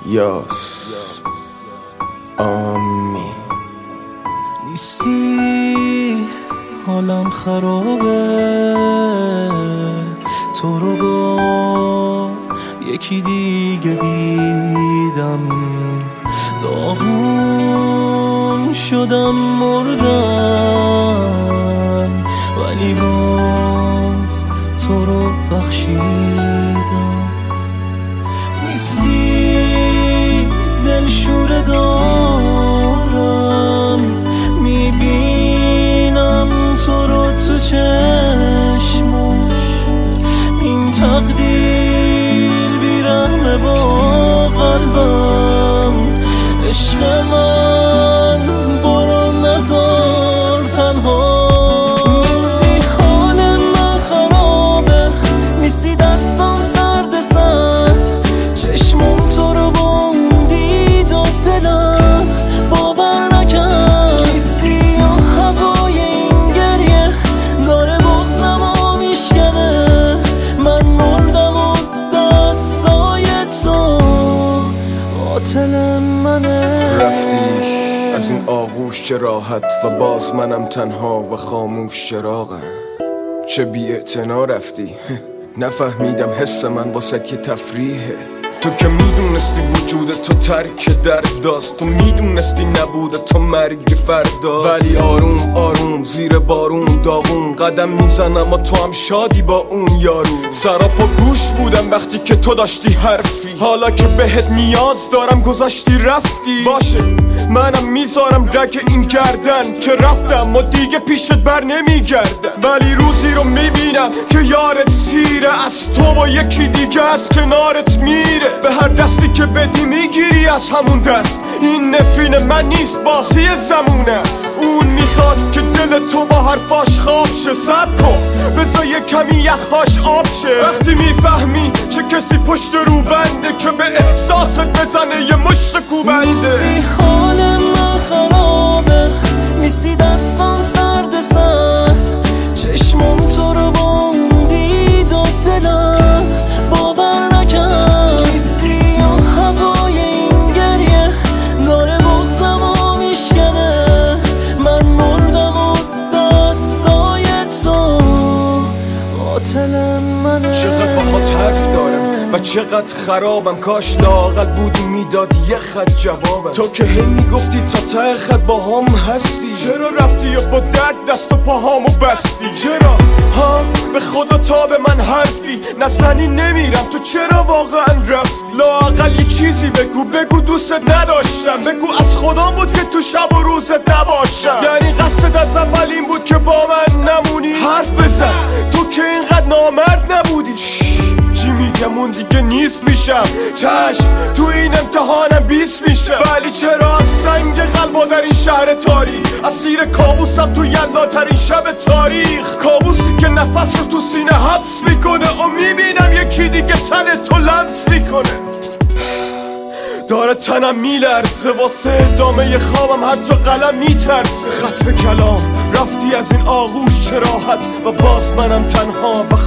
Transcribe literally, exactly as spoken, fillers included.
یاس آمی نیستی حالم خرابه، تو رو با یکی دیگه دیدم، داغون شدم مردم، ولی باز تو رو بخشیدم. نیستی دلشوره دارم، میبینم تو رو تو چشمم، این تقدیر بیرحمه با قلبم. عشق من برو نذار تنها. نیستی حال من خرابه، نیستی دستم سرد سرد، چشمم تو رو بندید و دلم باور نکرد. نیستی و هوای این گریه داره بغزم و میشکنه، من مردم و دستای تو قاتل منه. رفتی از این آغوش چه راحت و باز منم تنها و خاموش چراغم. چه بی‌اعتنا رفتی نفهمیدم حس من واسه که تفریحه. تو که میدونستی وجود تو ترک درد داست، تو میدونستی نبوده تو مرگ فردا، ولی آروم آروم زیر بارون داغون قدم میزنم و تو هم شادی با اون یارو. سراپا گوش بودم وقتی که تو داشتی حرفی، حالا که بهت نیاز دارم گذاشتی رفتی. باشه منم میذارم رگ این گردن که رفتم و دیگه پیشت بر نمیگردم، ولی روزی رو میبینم که یارت سیره، از تو با یکی دیگه از کنارت میره. به هر دستی که بدی میگیری از همون دست، این نفرین من نیست بازی زمونه. اون میخواد که دل تو با حرفاش خواب شه، صبر کن بذار یه کمی یخهاش آب شه. وقتی میفهمی چه کسی پشت رو بنده که به احساست بزنه یه مشت کوبنده. نیستی حال من خرابه، نیستی دستم سرد سرد، چشمم تو رو بندید و دلم باور نکرد. نیستی و هوای این گریه داره بغزم و میشکنه، من مردم و دستای تو قاتل منه. چقدر باهات حرف دارم و چقدر خرابم، کاش لااقل بودی میدادی یه خط جوابم. تو که هی میگفتی تا ته خط با هم هستی، چرا رفتی و با درد دست و پاهامو بستی؟ چرا ها به خدا تا به من حرفی نزنی نمیرم، تو چرا واقعا رفتی؟ لااقل یه چیزی بگو بگو دوست نداشتم، بگو از خودم بود که تو شب و روزت نباشم. یعنی قصد از اول این بود که با من نمونی؟ حرف بزن تو که اینقدر نامرد نبودی. چی میگم اون دیگه نیست میشم، چشم تو این امتحانم بیست میشه، ولی چرا از سنگ قلبا در این شهر تاریک، اسیر کابوسم تو یلداترین شب تاریخ. کابوسی که نفس رو تو سینه حبس میکنه و میبینم یکی دیگه تن تو لمس میکنه. داره تنم میلرزه واسه ادامه خوابم، حتی قلم میترسه. ختم کلام رفتی از این آغوش چه راحت و باز منم تنها و